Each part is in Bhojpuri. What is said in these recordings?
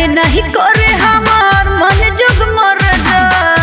नहीं करे हमार मन जुग मरदा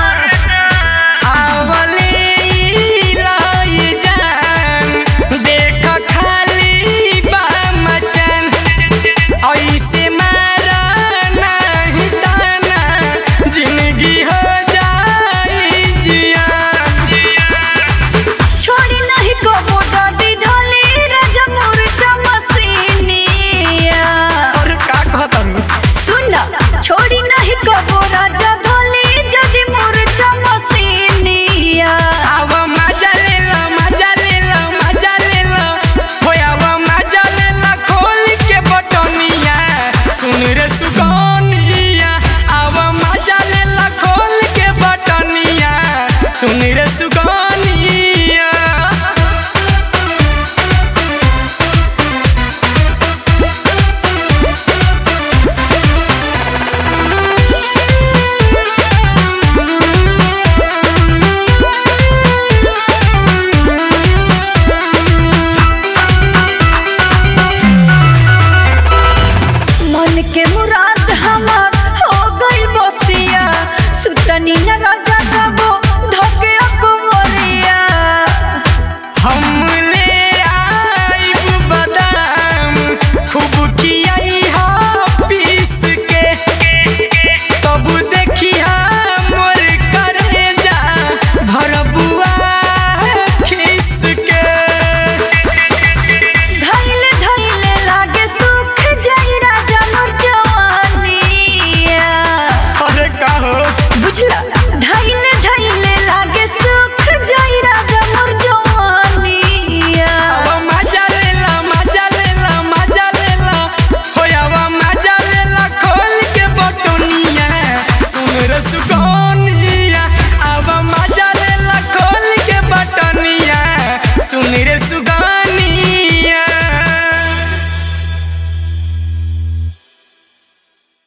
छोड़ी नहीं कबो राजा धोली जदी मूर्छा मसीनिया आव मजा ले लो मजा ले लो मजा ले लो होय आव मजा ले लो खोल के बटनिया सुन रे सुगनिया आव मजा ले लो खोल के बटनिया सुन रे सुगनिया के मुराद हमार हो गई बसिया सुतनी न राजा कबो धोके अकबरिया हम ले आइब बादाम खूब खियाई हा पीस के तब देखिया मोर करेजा भरबुआ खिस के धइले धइले लागे सुख जाई राजा मोर जवानिया अरे का हो बुझला